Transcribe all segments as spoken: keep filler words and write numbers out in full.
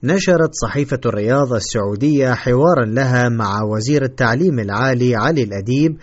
نشرت صحيفة الرياض السعودية حوارا لها مع وزير التعليم العالي علي الأديب،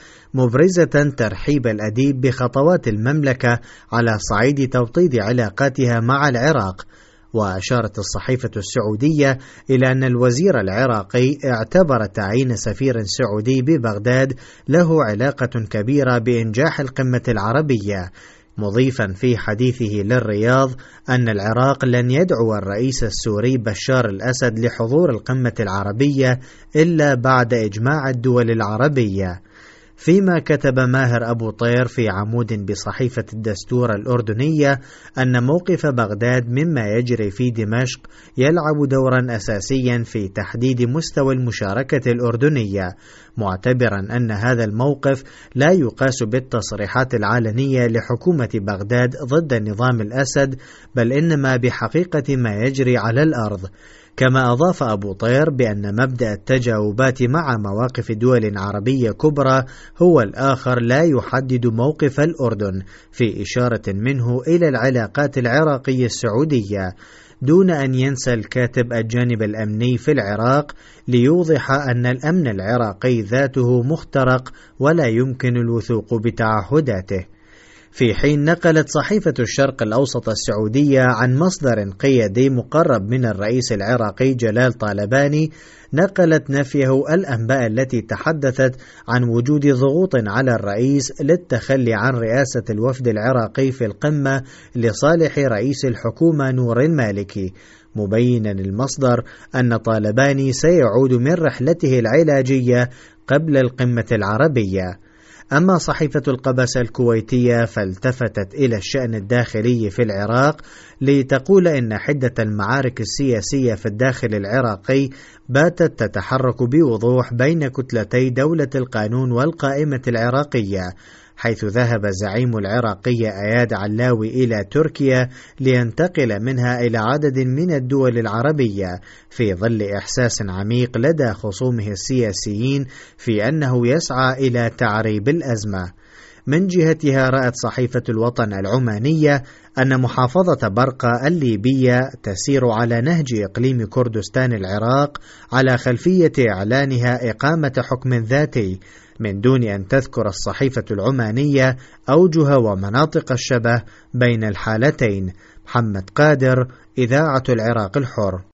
مبرزة ترحيب الأديب بخطوات المملكة على صعيد توطيد علاقاتها مع العراق. وأشارت الصحيفة السعودية إلى أن الوزير العراقي اعتبر تعيين سفير سعودي ببغداد له علاقة كبيرة بإنجاح القمة العربية، مضيفا في حديثه للرياض أن العراق لن يدعو الرئيس السوري بشار الأسد لحضور القمة العربية إلا بعد إجماع الدول العربية. فيما كتب ماهر أبو طير في عمود بصحيفة الدستور الأردنية أن موقف بغداد مما يجري في دمشق يلعب دورا أساسيا في تحديد مستوى المشاركة الأردنية، معتبرا أن هذا الموقف لا يقاس بالتصريحات العلنية لحكومة بغداد ضد النظام الأسد، بل إنما بحقيقة ما يجري على الأرض. كما أضاف أبو طير بأن مبدأ التجاوبات مع مواقف دول عربية كبرى هو الآخر لا يحدد موقف الأردن، في إشارة منه إلى العلاقات العراقية السعودية، دون أن ينسى الكاتب الجانب الأمني في العراق ليوضح أن الأمن العراقي ذاته مخترق ولا يمكن الوثوق بتعهداته. في حين نقلت صحيفة الشرق الأوسط السعودية عن مصدر قيادي مقرب من الرئيس العراقي جلال طالباني، نقلت نفيه الأنباء التي تحدثت عن وجود ضغوط على الرئيس للتخلي عن رئاسة الوفد العراقي في القمة لصالح رئيس الحكومة نور المالكي، مبينا المصدر أن طالباني سيعود من رحلته العلاجية قبل القمة العربية. أما صحيفة القبس الكويتية فالتفتت إلى الشأن الداخلي في العراق لتقول إن حدة المعارك السياسية في الداخل العراقي باتت تتحرك بوضوح بين كتلتي دولة القانون والقائمة العراقية، حيث ذهب زعيم العراقية أياد علاوي إلى تركيا لينتقل منها إلى عدد من الدول العربية، في ظل إحساس عميق لدى خصومه السياسيين في أنه يسعى إلى تعريب الأزمة. من جهتها رأت صحيفة الوطن العمانية أن محافظة برقة الليبية تسير على نهج إقليم كردستان العراق على خلفية إعلانها إقامة حكم ذاتي، من دون أن تذكر الصحيفة العمانية أوجه ومناطق الشبه بين الحالتين. محمد قادر، إذاعة العراق الحر.